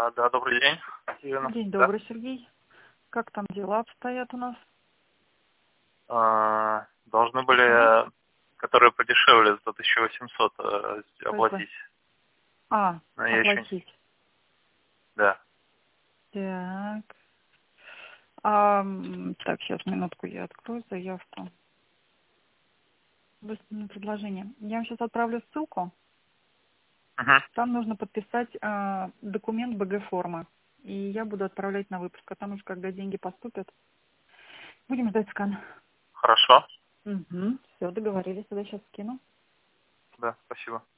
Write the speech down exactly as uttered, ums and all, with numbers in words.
А, да, добрый день, Елена. День Да. добрый, Сергей. Как там дела обстоят у нас? А, должны были, Ага. э, которые подешевле, за тысячу восемьсот э, Сколько? оплатить. А, Но я еще... оплатить. Да. Так. А, м, так, сейчас, минутку, я открою заявку. Выставленное предложение. Я вам сейчас отправлю ссылку. Угу. Там нужно подписать а, документ БГ-форма. И я буду отправлять на выпуск. А там уж, когда деньги поступят, будем ждать скан. Хорошо. Угу. Все, договорились. Тогда сейчас скину. Да, спасибо.